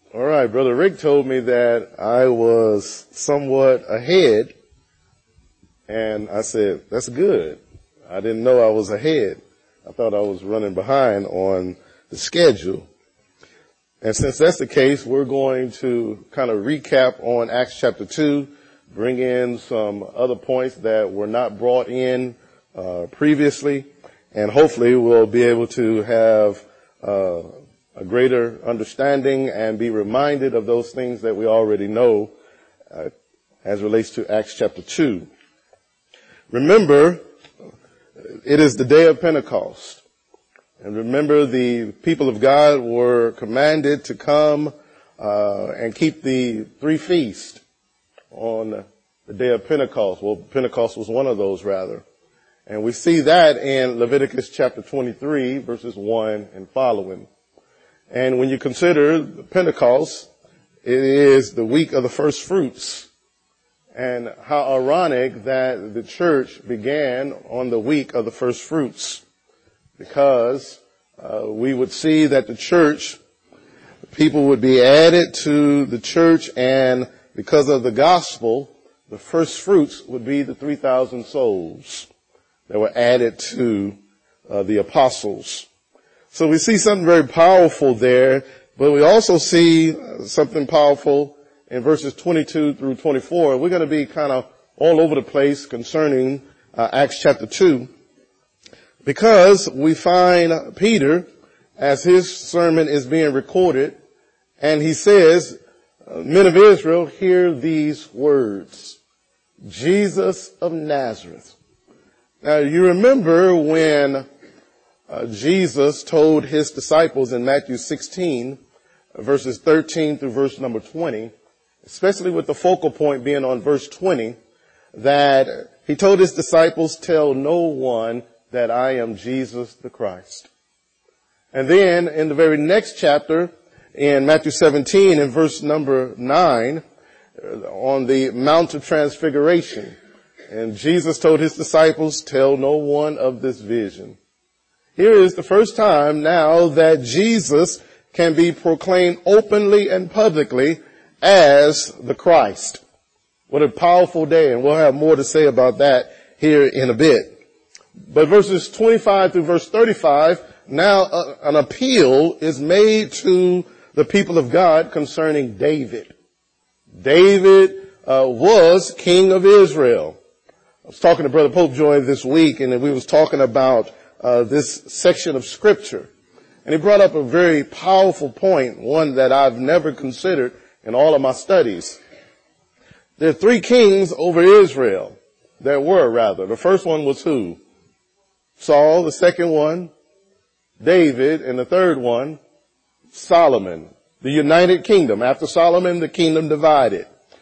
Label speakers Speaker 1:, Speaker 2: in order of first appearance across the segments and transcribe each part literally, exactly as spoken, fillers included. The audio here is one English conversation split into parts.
Speaker 1: All right, Brother Rick told me that I was somewhat ahead, and I said, that's good. I didn't know I was ahead. I thought I was running behind on the schedule. And since that's the case, we're going to kind of recap on Acts chapter two, bring in some other points that were not brought in uh, previously, and hopefully we'll be able to have uh, a greater understanding and be reminded of those things that we already know uh, as relates to Acts chapter two. Remember, it is the day of Pentecost. And remember, the people of God were commanded to come uh, and keep the three feasts on the day of Pentecost. Well, Pentecost was one of those, rather. And we see that in Leviticus chapter twenty-three, verses one and following. And when you consider Pentecost, it is the week of the first fruits. And how ironic that the church began on the week of the first fruits. Because uh, we would see that the church, people would be added to the church, and because of the gospel, the first fruits would be the three thousand souls that were added to uh, the apostles. So we see something very powerful there, but we also see something powerful in verses twenty-two through twenty-four. We're going to be kind of all over the place concerning uh, Acts chapter two, because we find Peter, as his sermon is being recorded, and he says, men of Israel, hear these words, Jesus of Nazareth. Now you remember when Uh, Jesus told his disciples in Matthew sixteen, verses thirteen through verse number twenty, especially with the focal point being on verse twenty, that he told his disciples, tell no one that I am Jesus the Christ. And then in the very next chapter, in Matthew seventeen, in verse number nine, on the Mount of Transfiguration, and Jesus told his disciples, tell no one of this vision. Here is the first time now that Jesus can be proclaimed openly and publicly as the Christ. What a powerful day, and we'll have more to say about that here in a bit. But verses twenty-five through verse thirty-five, now uh, an appeal is made to the people of God concerning David. David uh, was king of Israel. I was talking to Brother Popejoy this week, and we was talking about Uh, this section of scripture. And he brought up a very powerful point, one that I've never considered in all of my studies. There are three kings over Israel. There were, rather. The first one was who? Saul. The second one, David. And the third one, Solomon. The United Kingdom. After Solomon, the kingdom divided.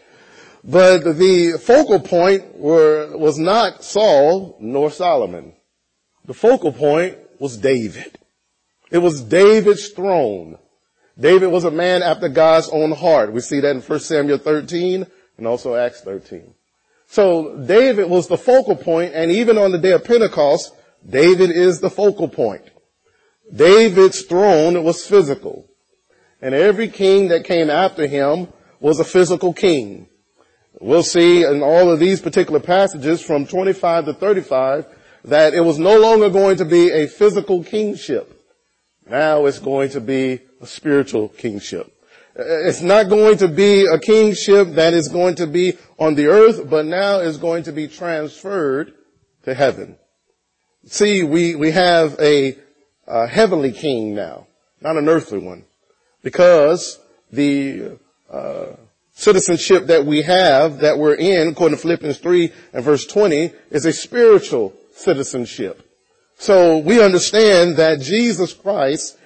Speaker 1: But the focal point were, was not Saul nor Solomon. The focal point was David. It was David's throne. David was a man after God's own heart. We see that in First Samuel thirteen and also Acts thirteen. So David was the focal point, and even on the day of Pentecost, David is the focal point. David's throne was physical, and every king that came after him was a physical king. We'll see in all of these particular passages from twenty-five to thirty-five that it was no longer going to be a physical kingship. Now it's going to be a spiritual kingship. It's not going to be a kingship that is going to be on the earth, but now is going to be transferred to heaven. See, we, we have a, a heavenly king now, not an earthly one, because the uh, citizenship that we have, that we're in, according to Philippians three and verse twenty, is a spiritual citizenship. So we understand that Jesus Christ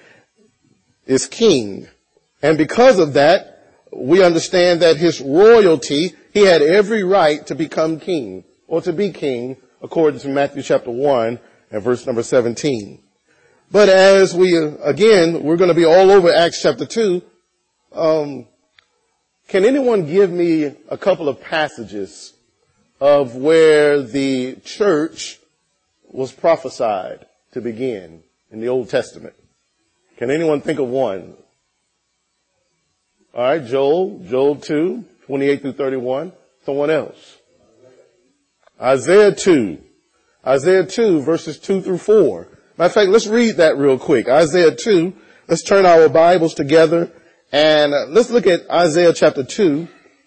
Speaker 1: is king. And because of that, we understand that his royalty, he had every right to become king, or to be king, according to Matthew chapter one and verse number seventeen. But as we, again, we're going to be all over Acts chapter two, um, can anyone give me a couple of passages of where the church was prophesied to begin in the Old Testament? Can anyone think of one? All right, Joel, Joel two, twenty-eight through thirty-one. Someone else. Isaiah two. Isaiah two, verses two through four. Matter of fact, let's read that real quick. Isaiah two. Let's turn our Bibles together and uh, let's look at Isaiah chapter two,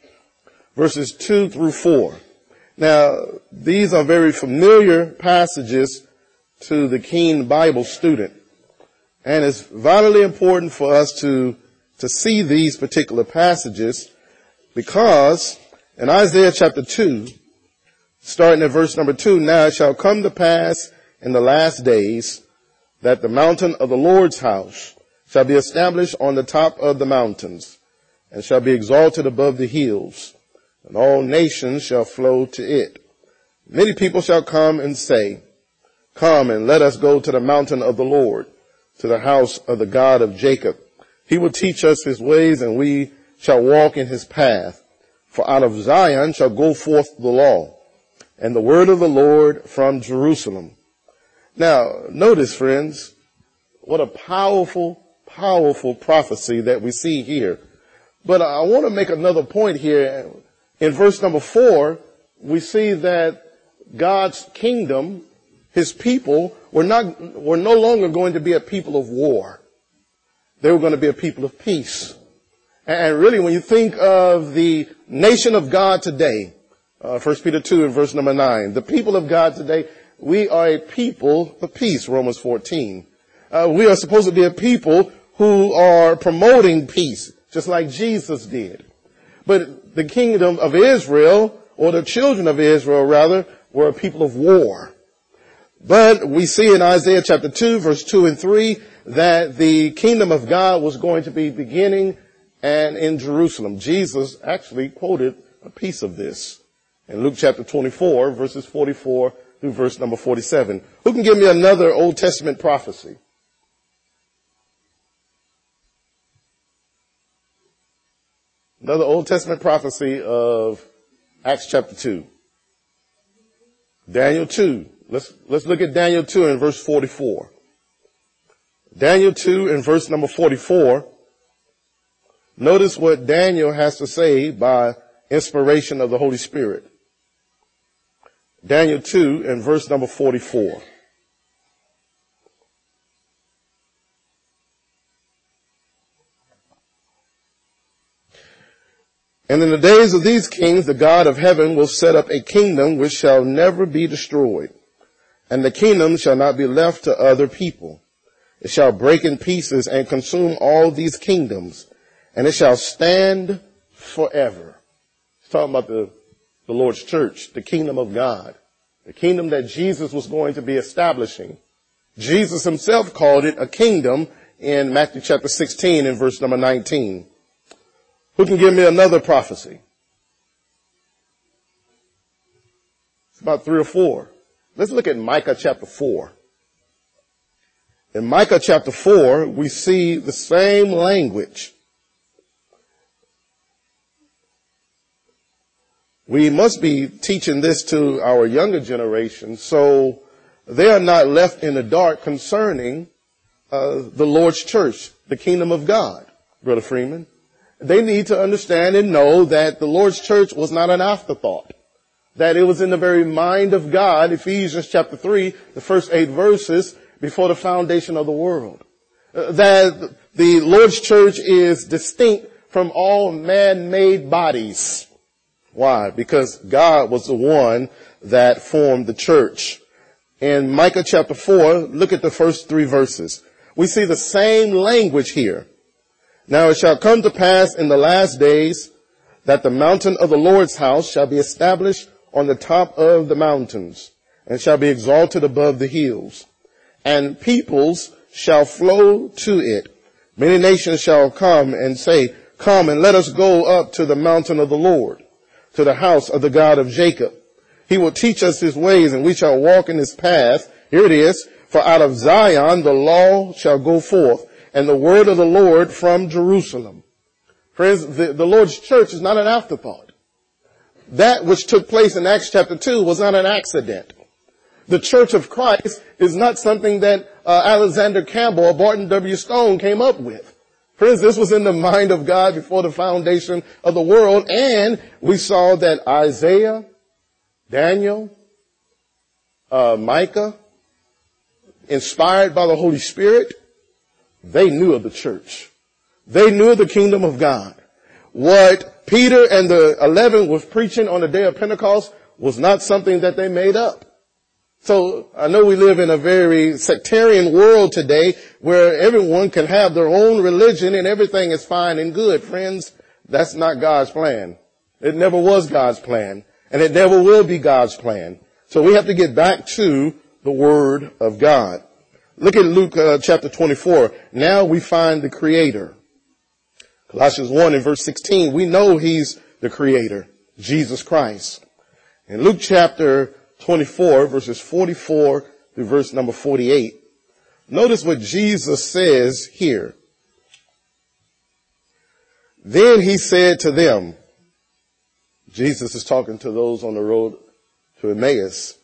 Speaker 1: verses two through four. Now, these are very familiar passages to the keen Bible student. And it's vitally important for us to, to see these particular passages because in Isaiah chapter two, starting at verse number two, now it shall come to pass in the last days that the mountain of the Lord's house shall be established on the top of the mountains and shall be exalted above the hills, and all nations shall flow to it. Many people shall come and say, come and let us go to the mountain of the Lord, to the house of the God of Jacob. He will teach us his ways and we shall walk in his path. For out of Zion shall go forth the law and the word of the Lord from Jerusalem. Now, notice, friends, what a powerful, powerful prophecy that we see here. But I want to make another point here. In verse number four, we see that God's kingdom, his people, were not, were no longer going to be a people of war. They were going to be a people of peace. And really, when you think of the nation of God today, uh, First Peter two and verse number nine, the people of God today, we are a people of peace, Romans fourteen. Uh, we are supposed to be a people who are promoting peace, just like Jesus did. But the kingdom of Israel, or the children of Israel rather, were a people of war. But we see in Isaiah chapter two, verse two and three, that the kingdom of God was going to be beginning and in Jerusalem. Jesus actually quoted a piece of this in Luke chapter twenty-four, verses forty-four through verse number forty-seven. Who can give me another Old Testament prophecy? Another Old Testament prophecy of Acts chapter two. Daniel two. Let's, let's look at Daniel two and verse forty-four. Daniel two and verse number forty-four. Notice what Daniel has to say by inspiration of the Holy Spirit. Daniel two and verse number forty-four. And in the days of these kings, the God of heaven will set up a kingdom which shall never be destroyed. And the kingdom shall not be left to other people. It shall break in pieces and consume all these kingdoms, and it shall stand forever. It's talking about the, the Lord's church, the kingdom of God, the kingdom that Jesus was going to be establishing. Jesus himself called it a kingdom in Matthew chapter sixteen and verse number nineteen. Who can give me another prophecy? It's about three or four. Let's look at Micah chapter four. In Micah chapter four, we see the same language. We must be teaching this to our younger generation so they are not left in the dark concerning uh, the Lord's church, the kingdom of God, Brother Freeman. They need to understand and know that the Lord's church was not an afterthought, that it was in the very mind of God, Ephesians chapter three, the first eight verses, before the foundation of the world. Uh, that the Lord's church is distinct from all man-made bodies. Why? Because God was the one that formed the church. In Micah chapter four, look at the first three verses. We see the same language here. Now it shall come to pass in the last days that the mountain of the Lord's house shall be established on the top of the mountains and shall be exalted above the hills. And peoples shall flow to it. Many nations shall come and say, come and let us go up to the mountain of the Lord, to the house of the God of Jacob. He will teach us his ways and we shall walk in his path. Here it is. For out of Zion the law shall go forth and the word of the Lord from Jerusalem. Friends, the, the Lord's church is not an afterthought. That which took place in Acts chapter two was not an accident. The church of Christ is not something that uh, Alexander Campbell or Barton W. Stone came up with. Friends, this was in the mind of God before the foundation of the world. And we saw that Isaiah, Daniel, uh, Micah, inspired by the Holy Spirit, they knew of the church. They knew of the kingdom of God. What Peter and the eleven was preaching on the day of Pentecost was not something that they made up. So I know we live in a very sectarian world today where everyone can have their own religion and everything is fine and good. Friends, that's not God's plan. It never was God's plan, and it never will be God's plan. So we have to get back to the Word of God. Look at Luke uh, chapter twenty-four. Now we find the Creator. Colossians one and verse sixteen, we know He's the Creator, Jesus Christ. In Luke chapter twenty-four, verses forty-four through verse number forty-eight, notice what Jesus says here. Then He said to them, Jesus is talking to those on the road to Emmaus,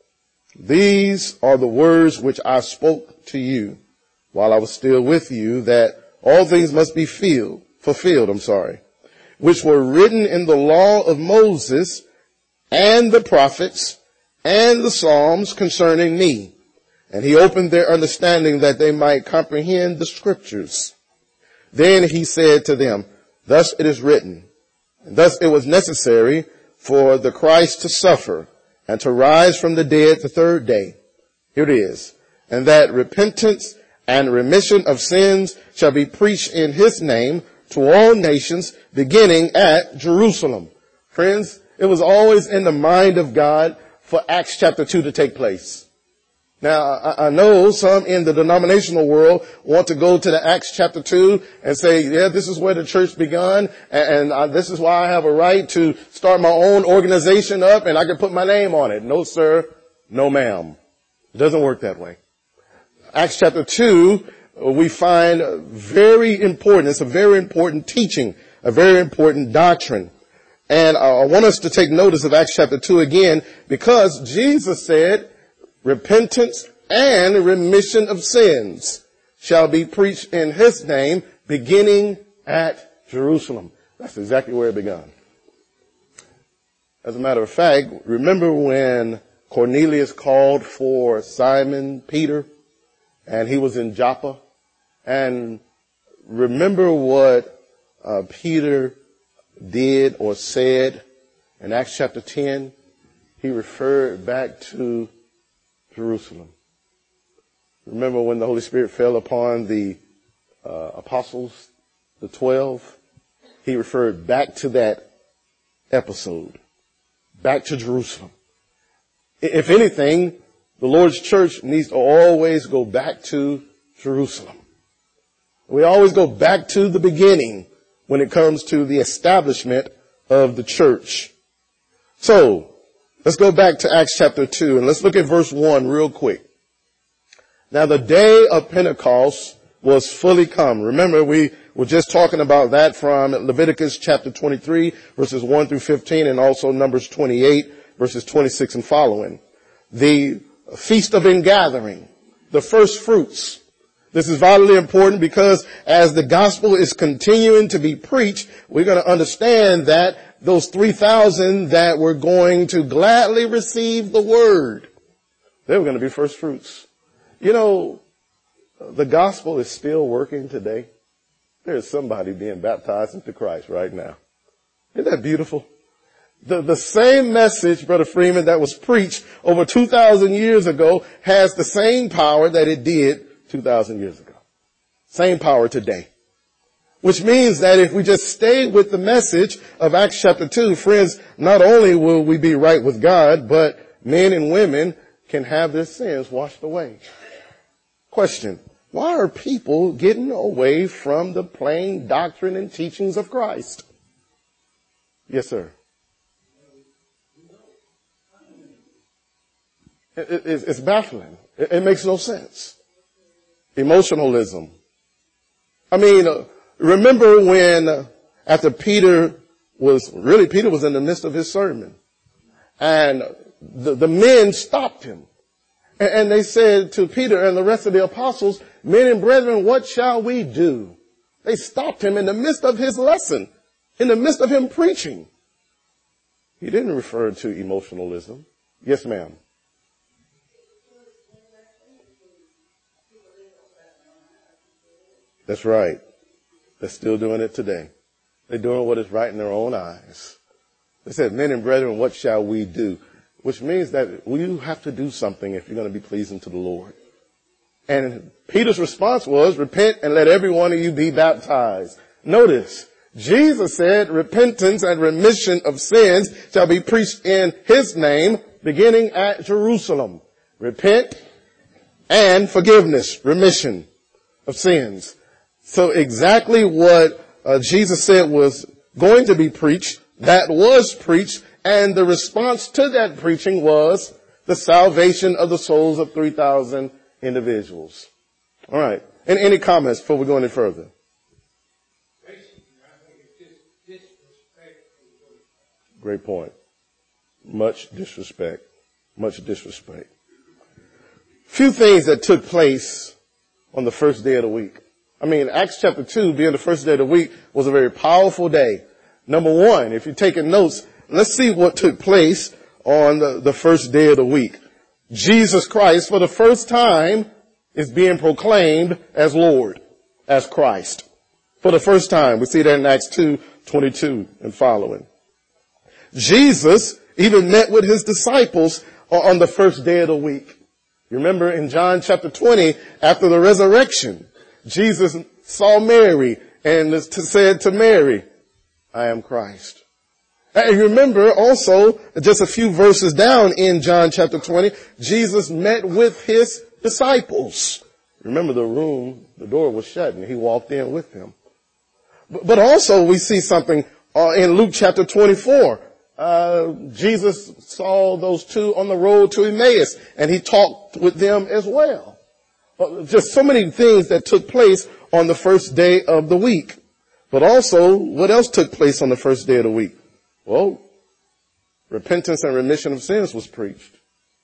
Speaker 1: these are the words which I spoke to you while I was still with you, that all things must be filled, fulfilled, I'm sorry, which were written in the law of Moses and the prophets and the Psalms concerning me. And He opened their understanding that they might comprehend the scriptures. Then He said to them, thus it is written, and thus it was necessary for the Christ to suffer and to rise from the dead the third day. Here it is. And that repentance and remission of sins shall be preached in His name to all nations, beginning at Jerusalem. Friends, it was always in the mind of God for Acts chapter two to take place. Now, I, I know some in the denominational world want to go to the Acts chapter two and say, yeah, this is where the church begun, and, and uh, this is why I have a right to start my own organization up, and I can put my name on it. No, sir. No, ma'am. It doesn't work that way. Acts chapter two, we find very important, it's a very important teaching, a very important doctrine. And I want us to take notice of Acts chapter two again, because Jesus said, repentance and remission of sins shall be preached in His name, beginning at Jerusalem. That's exactly where it began. As a matter of fact, remember when Cornelius called for Simon Peter, and he was in Joppa? And remember what uh, Peter did or said in Acts chapter ten? He referred back to Jerusalem. Remember when the Holy Spirit fell upon the uh, apostles, the twelve? He referred back to that episode, back to Jerusalem. If anything, the Lord's church needs to always go back to Jerusalem. We always go back to the beginning when it comes to the establishment of the church. So, let's go back to Acts chapter two and let's look at verse one real quick. Now the day of Pentecost was fully come. Remember, we were just talking about that from Leviticus chapter twenty-three, verses one through fifteen, and also Numbers twenty-eight, verses twenty-six and following. The Feast of Ingathering, the first fruits. This is vitally important because as the gospel is continuing to be preached, we're going to understand that those three thousand that were going to gladly receive the word, they were going to be first fruits. You know, the gospel is still working today. There's somebody being baptized into Christ right now. Isn't that beautiful? The, the same message, Brother Freeman, that was preached over two thousand years ago has the same power that it did two thousand years ago. Same power today. Which means that if we just stay with the message of Acts chapter two, friends, not only will we be right with God, but men and women can have their sins washed away. Question: why are people getting away from the plain doctrine and teachings of Christ? Yes, sir. It, it, it's baffling. It, it makes no sense. Emotionalism. I mean, uh, remember when uh, after Peter was, really Peter was in the midst of his sermon, and the, the men stopped him. And, and they said to Peter and the rest of the apostles, men and brethren, what shall we do? They stopped him in the midst of his lesson, in the midst of him preaching. He didn't refer to emotionalism. Yes, ma'am. That's right. They're still doing it today. They're doing what is right in their own eyes. They said, men and brethren, what shall we do? Which means that you have to do something if you're going to be pleasing to the Lord. And Peter's response was, repent and let every one of you be baptized. Notice, Jesus said repentance and remission of sins shall be preached in his name, beginning at Jerusalem. Repent and forgiveness, remission of sins. So exactly what uh, Jesus said was going to be preached, that was preached, and the response to that preaching was the salvation of the souls of three thousand individuals. All right. And any comments before we go any further? Great point. Much disrespect. Much disrespect. Few things that took place on the first day of the week. I mean, Acts chapter two, being the first day of the week, was a very powerful day. Number one, if you're taking notes, let's see what took place on the, the first day of the week. Jesus Christ, for the first time, is being proclaimed as Lord, as Christ. For the first time. We see that in Acts two twenty-two and following. Jesus even met with his disciples on the first day of the week. You remember in John chapter twenty, after the resurrection, Jesus saw Mary and said to Mary, I am Christ. And you remember also, just a few verses down in John chapter twenty, Jesus met with his disciples. Remember the room, the door was shut and he walked in with them. But also we see something uh, in Luke chapter twenty-four. Uh, Jesus saw those two on the road to Emmaus and he talked with them as well. Uh, just so many things that took place on the first day of the week. But also, what else took place on the first day of the week? Well, repentance and remission of sins was preached.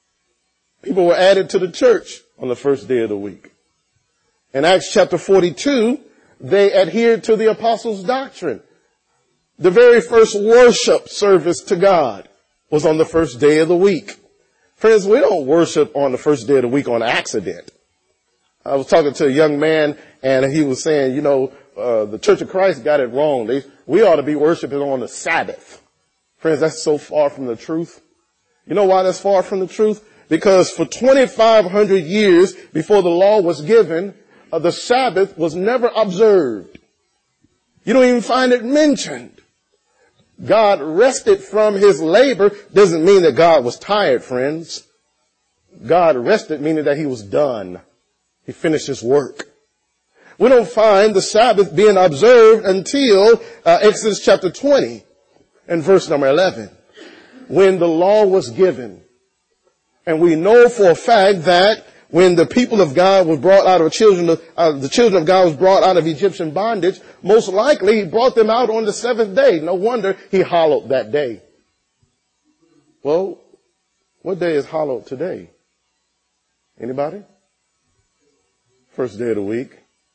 Speaker 1: People were added to the church on the first day of the week. In Acts chapter forty-two, they adhered to the apostles' doctrine. The very first worship service to God was on the first day of the week. Friends, we don't worship on the first day of the week on accident. I was talking to a young man and he was saying, you know, uh, the Church of Christ got it wrong. They, we ought to be worshiping on the Sabbath. Friends, that's so far from the truth. You know why that's far from the truth? Because for twenty-five hundred years before the law was given, uh, the Sabbath was never observed. You don't even find it mentioned. God rested from his labor doesn't mean that God was tired, friends. God rested meaning that he was done. He finished his work. We don't find the Sabbath being observed until uh, Exodus chapter twenty and verse number eleven, when the law was given. And we know for a fact that when the people of God was brought out of children, of, uh, the children of God was brought out of Egyptian bondage, most likely he brought them out on the seventh day. No wonder he hallowed that day. Well, what day is hallowed today? Anybody? First day of the week.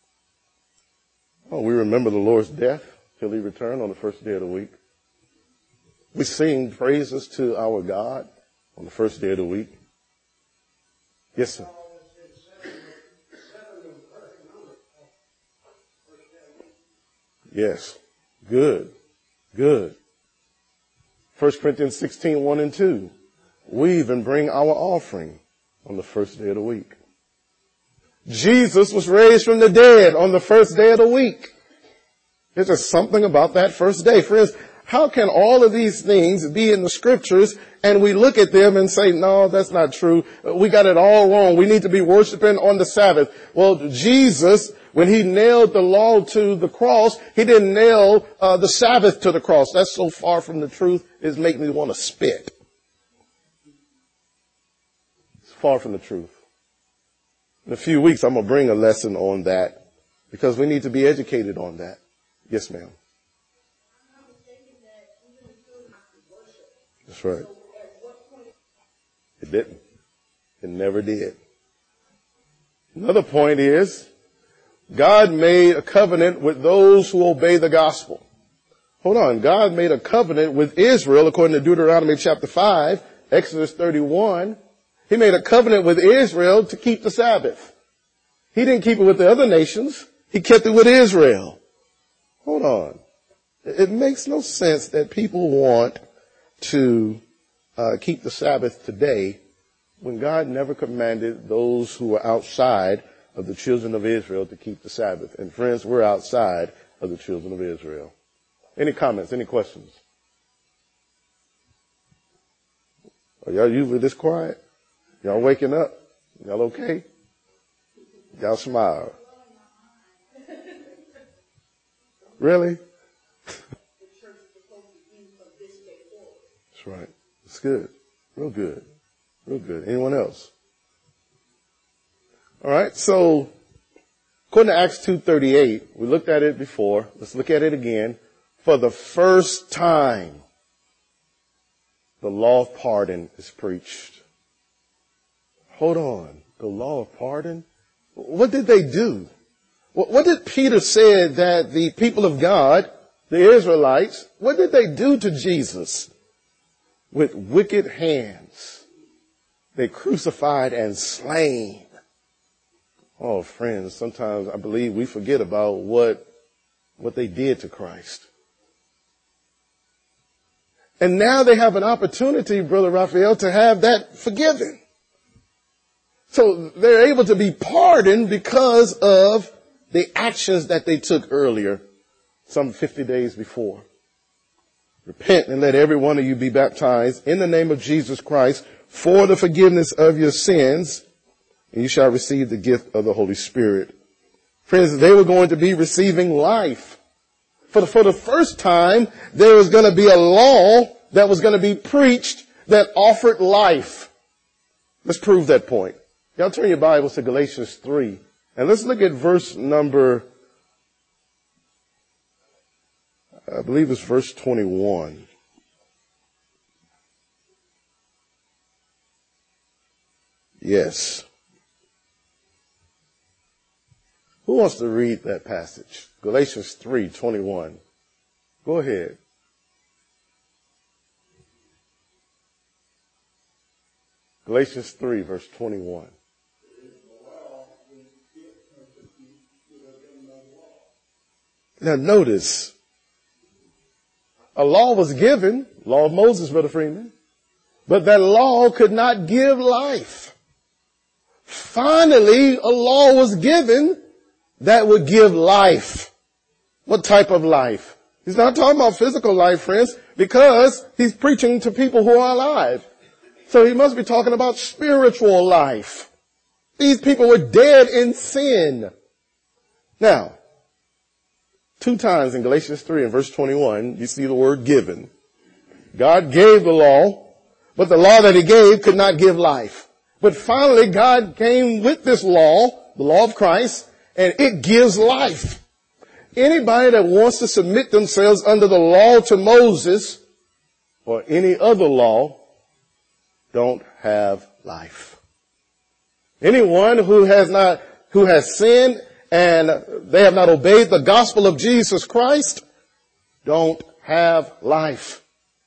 Speaker 1: Oh, we remember the Lord's death till he returned on the first day of the week. We sing praises to our God on the first day of the week. Yes, sir. Yes. Good. Good. First Corinthians sixteen, one and two. We even bring our offering on the first day of the week. Jesus was raised from the dead on the first day of the week. There's just something about that first day. Friends, how can all of these things be in the scriptures and we look at them and say, no, that's not true. We got it all wrong. We need to be worshiping on the Sabbath. Well, Jesus, when he nailed the law to the cross, he didn't nail uh, the Sabbath to the cross. That's so far from the truth, it's making me want to spit. It's far from the truth. In a few weeks, I'm going to bring a lesson on that because we need to be educated on that. Yes, ma'am. That's right. It didn't. It never did. Another point is, God made a covenant with those who obey the gospel. Hold on. God made a covenant with Israel according to Deuteronomy chapter five, Exodus thirty-one. He made a covenant with Israel to keep the Sabbath. He didn't keep it with the other nations. He kept it with Israel. Hold on. It makes no sense that people want to uh, keep the Sabbath today when God never commanded those who were outside of the children of Israel to keep the Sabbath. And friends, we're outside of the children of Israel. Any comments? Any questions? Are y'all usually this quiet? Y'all waking up? Y'all okay? Y'all smile. Really? That's right. It's good. Real good. Real good. Anyone else? All right. So, according to Acts two thirty-eight, we looked at it before. Let's look at it again. For the first time, the law of pardon is preached. Hold on. The law of pardon? What did they do? What did Peter say that the people of God, the Israelites, what did they do to Jesus? With wicked hands, they crucified and slain. Oh, friends, sometimes I believe we forget about what, what they did to Christ. And now they have an opportunity, Brother Raphael, to have that forgiven. So they're able to be pardoned because of the actions that they took earlier, some fifty days before. Repent and let every one of you be baptized in the name of Jesus Christ for the forgiveness of your sins, and you shall receive the gift of the Holy Spirit. Friends, they were going to be receiving life. For the, for the first time, there was going to be a law that was going to be preached that offered life. Let's prove that point. Y'all turn your Bibles to Galatians three. And let's look at verse number, I believe it's verse twenty-one. Yes. Who wants to read that passage? Galatians three twenty-one. Go ahead. Galatians three, verse twenty-one. Now notice, a law was given, law of Moses, Brother Freeman, but that law could not give life. Finally, a law was given that would give life. What type of life? He's not talking about physical life, friends, because he's preaching to people who are alive. So he must be talking about spiritual life. These people were dead in sin. Now, two times in Galatians three and verse twenty-one, you see the word given. God gave the law, but the law that he gave could not give life. But finally, God came with this law, the law of Christ, and it gives life. Anybody that wants to submit themselves under the law to Moses or any other law don't have life. Anyone who has not, who has sinned and they have not obeyed the gospel of Jesus Christ don't have life.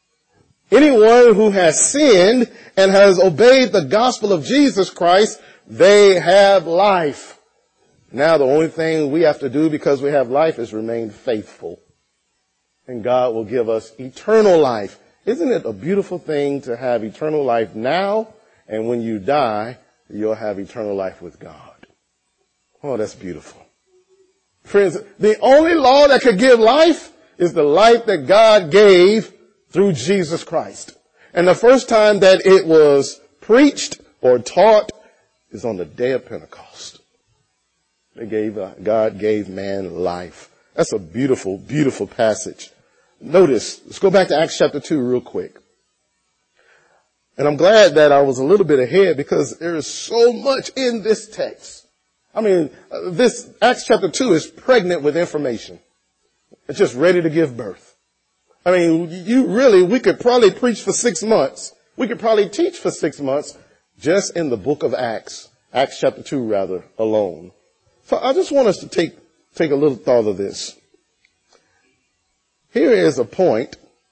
Speaker 1: Anyone who has sinned and has obeyed the gospel of Jesus Christ, they have life. Now the only thing we have to do because we have life is remain faithful. And God will give us eternal life. Isn't it a beautiful thing to have eternal life now? And when you die, you'll have eternal life with God. Oh, that's beautiful. Friends, the only law that could give life is the life that God gave through Jesus Christ. And the first time that it was preached or taught is on the day of Pentecost. They gave, uh, God gave man life. That's a beautiful, beautiful passage. Notice, let's go back to Acts chapter two real quick. And I'm glad that I was a little bit ahead because there is so much in this text. I mean, uh, this Acts chapter two is pregnant with information. It's just ready to give birth. I mean, you really, we could probably preach for six months. We could probably teach for six months just in the book of Acts. Acts chapter two, rather, alone. So I just want us to take, take a little thought of this. Here is a point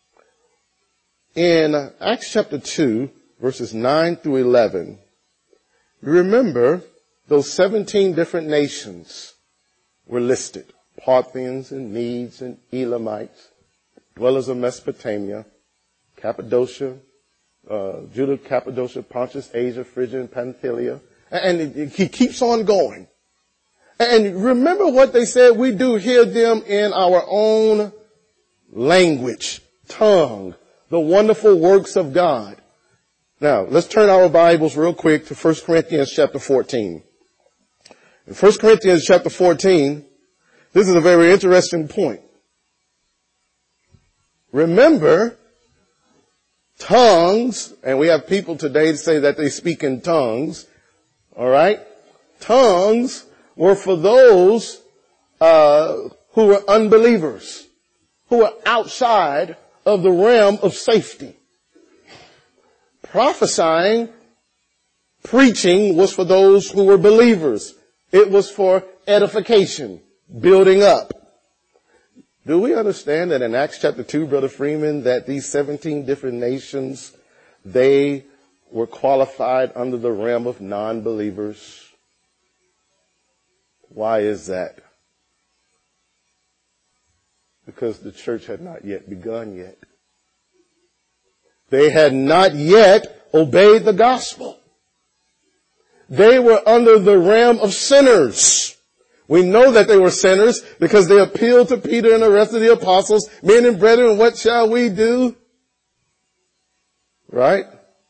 Speaker 1: in Acts chapter two, verses nine through eleven. Remember, those seventeen different nations were listed. Parthians and Medes and Elamites, dwellers of Mesopotamia, Cappadocia, uh, Judah, Cappadocia, Pontus, Asia, Phrygia, and Pamphylia. And it, it, he keeps on going. And remember what they said, we do hear them in our own language, tongue, the wonderful works of God. Now, let's turn our Bibles real quick to First Corinthians chapter fourteen. In First Corinthians chapter fourteen, this is a very interesting point. Remember, tongues, and we have people today to say that they speak in tongues, all right? Tongues were for those uh who were unbelievers, who were outside of the realm of safety. Prophesying, preaching was for those who were believers. It was for edification, building up. Do we understand that in Acts chapter two, Brother Freeman, that these seventeen different nations, they were qualified under the realm of non-believers? Why is that? Because the church had not yet begun yet. They had not yet obeyed the gospel. They were under the realm of sinners. We know that they were sinners because they appealed to Peter and the rest of the apostles. Men and brethren, what shall we do? Right?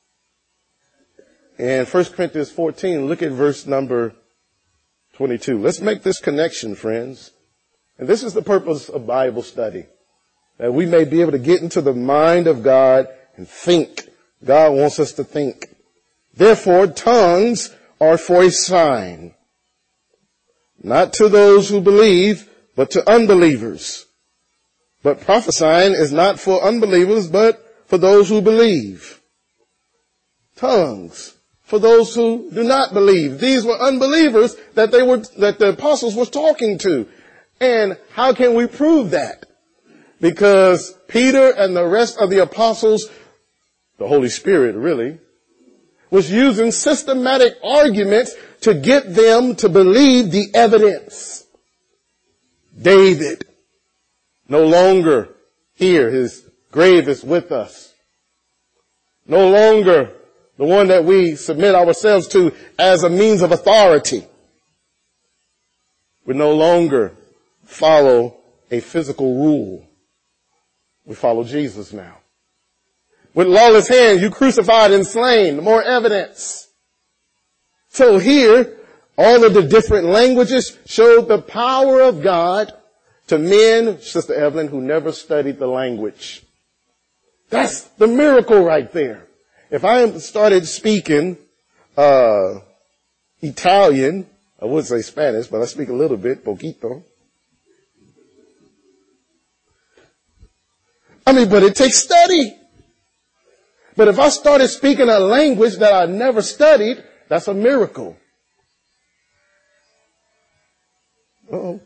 Speaker 1: In First Corinthians fourteen, look at verse number twenty-two. Let's make this connection, friends. And this is the purpose of Bible study, that we may be able to get into the mind of God and think. God wants us to think. Therefore, tongues are for a sign, not to those who believe, but to unbelievers. But prophesying is not for unbelievers, but for those who believe. Tongues for those who do not believe. These were unbelievers that they were, that the apostles were talking to. And how can we prove that? Because Peter and the rest of the apostles, the Holy Spirit really, was using systematic arguments to get them to believe the evidence. David, no longer here, his grave is with us. No longer the one that we submit ourselves to as a means of authority. We no longer follow a physical rule. We follow Jesus now. With lawless hands, you crucified and slain. More evidence. So here, all of the different languages showed the power of God to men, Sister Evelyn, who never studied the language. That's the miracle right there. If I started speaking uh Italian, I would say Spanish, but I speak a little bit, poquito. I mean, but it takes study. But if I started speaking a language that I never studied, that's a miracle. Uh-oh.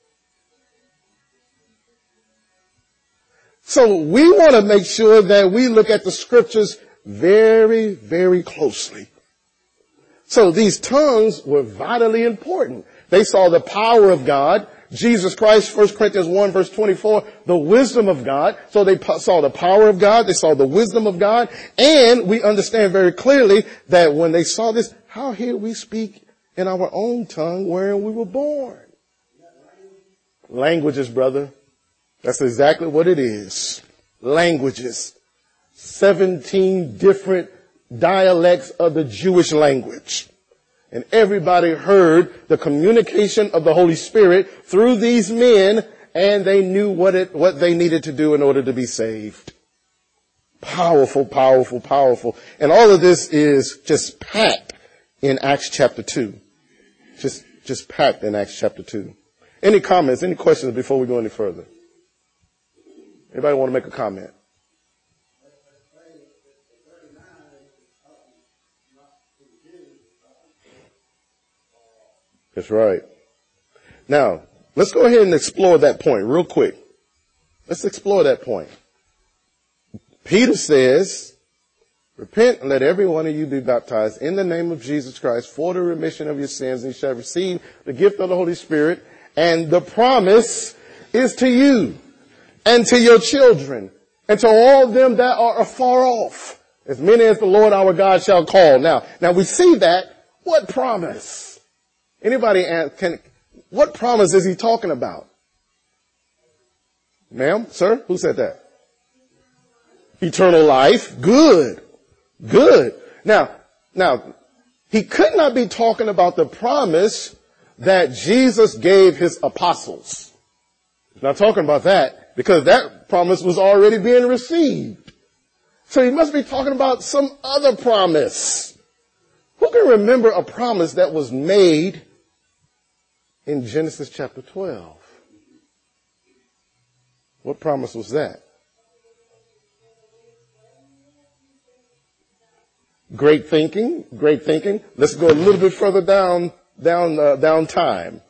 Speaker 1: So we want to make sure that we look at the scriptures very, very closely. So these tongues were vitally important. They saw the power of God. Jesus Christ, First Corinthians one verse twenty-four, the wisdom of God. So they saw the power of God. They saw the wisdom of God. And we understand very clearly that when they saw this, how here we speak in our own tongue wherein we were born. Languages, brother. That's exactly what it is. Languages. Seventeen different dialects of the Jewish language. And everybody heard the communication of the Holy Spirit through these men, and they knew what it, what they needed to do in order to be saved. Powerful, powerful, powerful. And all of this is just packed in Acts chapter two. Just, just packed in Acts chapter two. Any comments, any questions before we go any further? Anybody want to make a comment? That's right. Now, let's go ahead and explore that point real quick. Let's explore that point. Peter says, repent and let every one of you be baptized in the name of Jesus Christ for the remission of your sins, and you shall receive the gift of the Holy Spirit. And the promise is to you and to your children and to all of them that are afar off, as many as the Lord our God shall call. Now, now we see that. What promise? Anybody can, what promise is he talking about? Ma'am, sir, who said that? Eternal life. Good. Good. Now, now, he could not be talking about the promise that Jesus gave his apostles. He's not talking about that, because that promise was already being received. So he must be talking about some other promise. Who can remember a promise that was made in Genesis chapter twelve? What promise was that? Great thinking, great thinking. Let's go a little bit further down, down, uh, down time.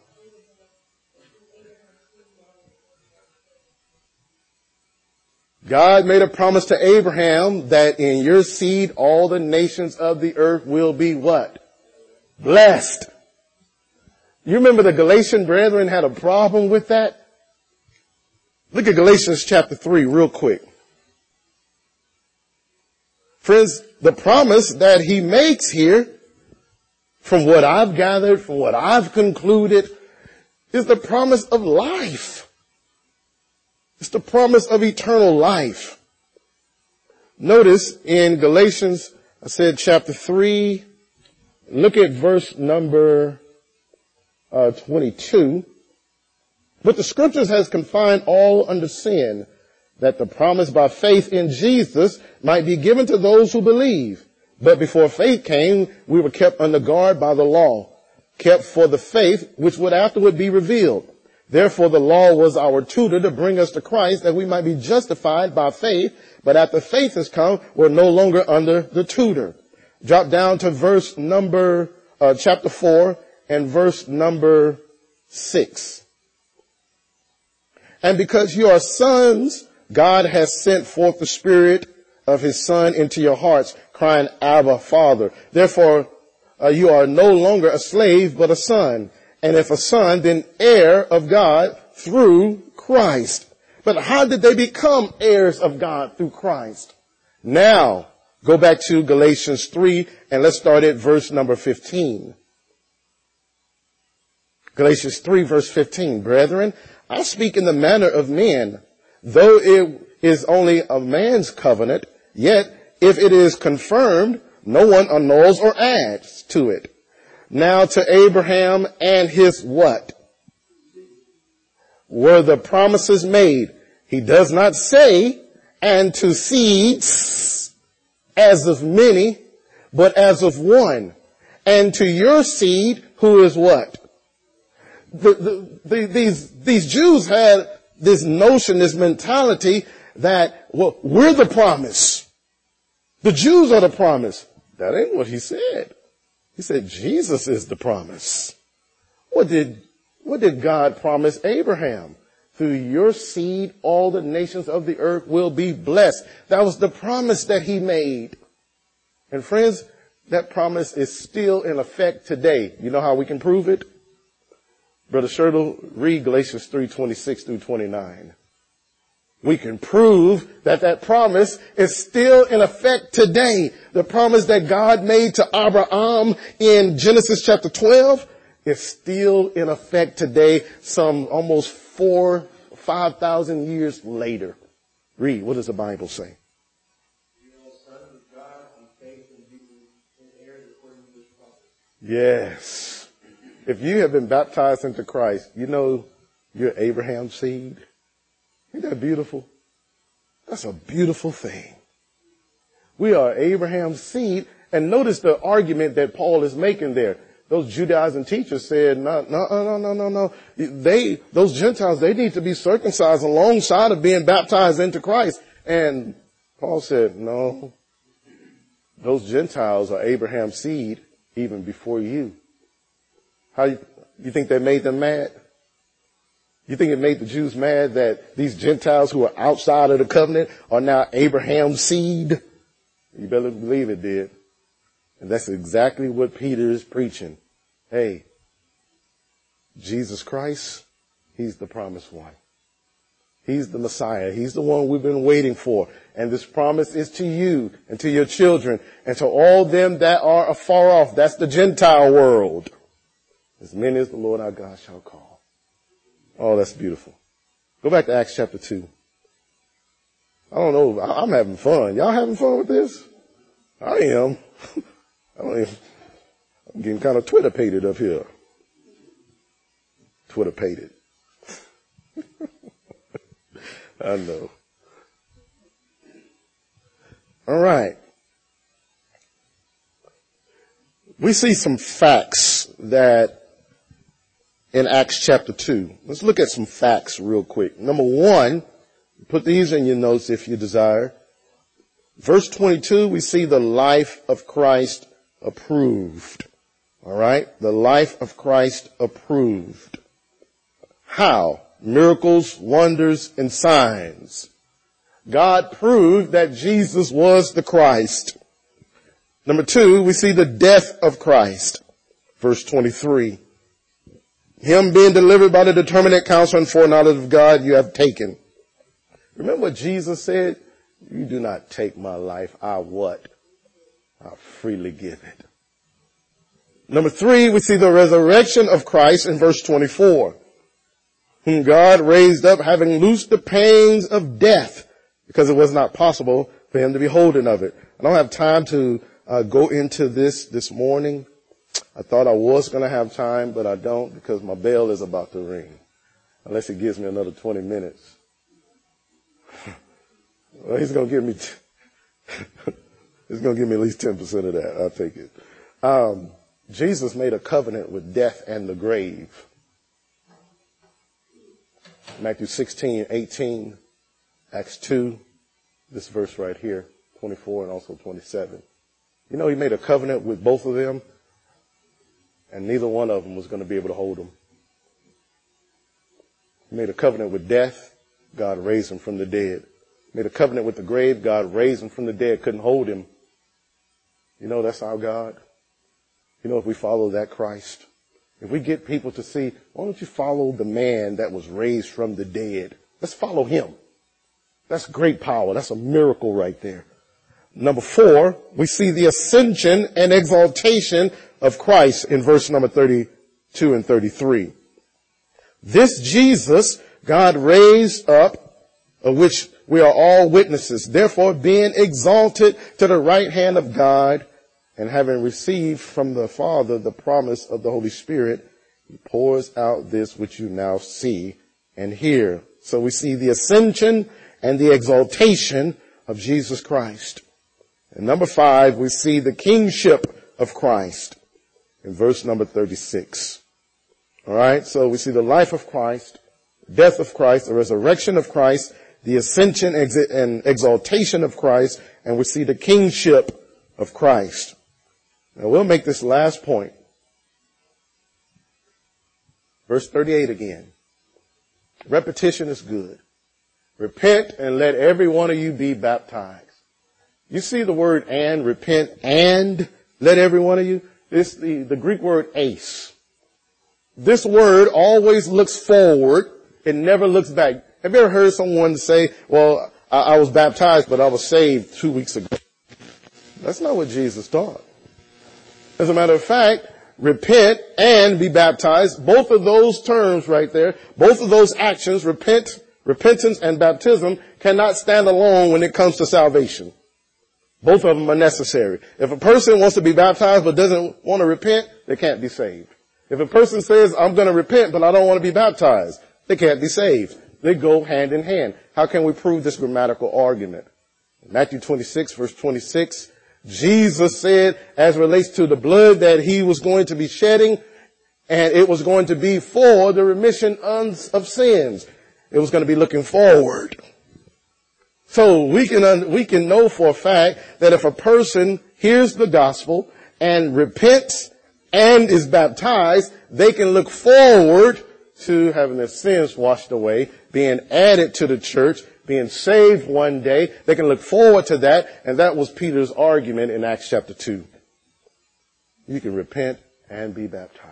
Speaker 1: God made a promise to Abraham that in your seed all the nations of the earth will be what? Blessed. You remember the Galatian brethren had a problem with that? Look at Galatians chapter three real quick. Friends, the promise that he makes here, from what I've gathered, from what I've concluded, is the promise of life. It's the promise of eternal life. Notice in Galatians, I said chapter three, look at verse number uh, twenty-two. But the scriptures has confined all under sin, that the promise by faith in Jesus might be given to those who believe. But before faith came, we were kept under guard by the law, kept for the faith which would afterward be revealed. Therefore the law was our tutor to bring us to Christ, that we might be justified by faith. But after faith has come, we're no longer under the tutor. Drop down to verse number, uh, chapter four and verse number six. And because you are sons, God has sent forth the Spirit of his Son into your hearts, crying, Abba, Father. Therefore, uh, you are no longer a slave, but a son. And if a son, then heir of God through Christ. But how did they become heirs of God through Christ? Now, go back to Galatians three, and let's start at verse number fifteen. Galatians three, verse fifteen. Brethren, I speak in the manner of men. Though it is only a man's covenant, yet if it is confirmed, no one annuls or adds to it. Now to Abraham and his what? Were the promises made? He does not say, and to seeds, as of many, but as of one. And to your seed, who is what? The, the, the, these, these Jews had this notion, this mentality that, well, we're the promise. The Jews are the promise. That ain't what he said. He said Jesus is the promise. What did, what did God promise Abraham? Through your seed, all the nations of the earth will be blessed. That was the promise that he made. And friends, that promise is still in effect today. You know how we can prove it? Brother Shertle, read Galatians three, twenty-six through twenty-nine. We can prove that that promise is still in effect today. The promise that God made to Abraham in Genesis chapter twelve is still in effect today, some almost four, five thousand years later. Read, what does the Bible say? Yes. If you have been baptized into Christ, you know you're Abraham's seed. Isn't that beautiful? That's a beautiful thing. We are Abraham's seed. And notice the argument that Paul is making there. Those Judaizing teachers said, no, no, no, no, no, no. They, those Gentiles, they need to be circumcised alongside of being baptized into Christ. And Paul said, no, those Gentiles are Abraham's seed even before you. How you, you think they made them mad? You think it made the Jews mad that these Gentiles who are outside of the covenant are now Abraham's seed? You better believe it did. And that's exactly what Peter is preaching. Hey, Jesus Christ, he's the promised one. He's the Messiah. He's the one we've been waiting for. And this promise is to you and to your children and to all them that are afar off. That's the Gentile world. As many as the Lord our God shall call. Oh, that's beautiful. Go back to Acts chapter two. I don't know. I'm having fun. Y'all having fun with this? I am. I don't even, I'm getting kind of Twitter-pated up here. Twitter-pated. I know. All right. We see some facts that in Acts chapter two. Let's look at some facts real quick. Number one, put these in your notes if you desire. Verse twenty-two, we see the life of Christ approved. All right? The life of Christ approved. How? Miracles, wonders, and signs. God proved that Jesus was the Christ. Number two, we see the death of Christ. Verse twenty-three. Him being delivered by the determinate counsel and foreknowledge of God you have taken. Remember what Jesus said? You do not take my life. I what? I freely give it. Number three, we see the resurrection of Christ in verse twenty-four. Whom God raised up, having loosed the pains of death, because it was not possible for him to be holden of it. I don't have time to uh, go into this this morning. I thought I was going to have time, but I don't because my bell is about to ring. Unless he gives me another twenty minutes. Well, he's going to give me, t- he's going to give me at least ten percent of that. I'll take it. Um, Jesus made a covenant with death and the grave. Matthew sixteen, eighteen, Acts two, this verse right here, twenty-four and also twenty-seven. You know, he made a covenant with both of them, and neither one of them was going to be able to hold him. He made a covenant with death. God raised him from the dead. He made a covenant with the grave. God raised him from the dead, couldn't hold him. You know, that's our God. You know, if we follow that Christ, if we get people to see, why don't you follow the man that was raised from the dead? Let's follow him. That's great power. That's a miracle right there. Number four, we see the ascension and exaltation of Christ in verse number thirty-two and thirty-three. This Jesus God raised up, of which we are all witnesses. Therefore, being exalted to the right hand of God, and having received from the Father the promise of the Holy Spirit, he pours out this which you now see and hear. So we see the ascension and the exaltation of Jesus Christ. And number five, we see the kingship of Christ in verse number thirty-six. All right, so we see the life of Christ, death of Christ, the resurrection of Christ, the ascension and exaltation of Christ, and we see the kingship of Christ. Now we'll make this last point. Verse thirty-eight again. Repetition is good. Repent and let every one of you be baptized. You see the word and, repent and let every one of you. It's the, the Greek word ace. This word always looks forward. It never looks back. Have you ever heard someone say, well, I, I was baptized, but I was saved two weeks ago? That's not what Jesus taught. As a matter of fact, repent and be baptized, both of those terms right there, both of those actions, repent, repentance and baptism, cannot stand alone when it comes to salvation. Both of them are necessary. If a person wants to be baptized but doesn't want to repent, they can't be saved. If a person says, I'm going to repent but I don't want to be baptized, they can't be saved. They go hand in hand. How can we prove this grammatical argument? Matthew twenty-six, verse twenty-six, Jesus said, as relates to the blood that he was going to be shedding, and it was going to be for the remission of sins. It was going to be looking forward. So we can, we can know for a fact that if a person hears the gospel and repents and is baptized, they can look forward to having their sins washed away, being added to the church, being saved one day. They can look forward to that. And that was Peter's argument in Acts chapter two. You can repent and be baptized.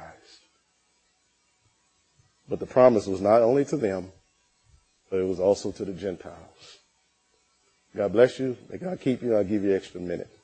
Speaker 1: But the promise was not only to them, but it was also to the Gentiles. God bless you. May God keep you. I'll give you an extra minute.